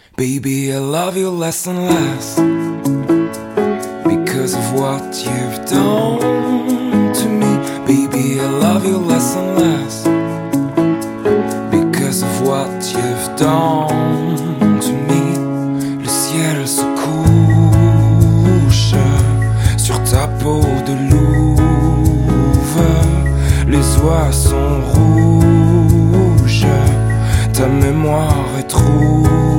Baby, I love you less and less because of what you've done to me. Baby, I love you less and less because of what you've done to me. Le ciel se couche sur ta peau de louve. Les oies sont rouges, ta mémoire est trouble.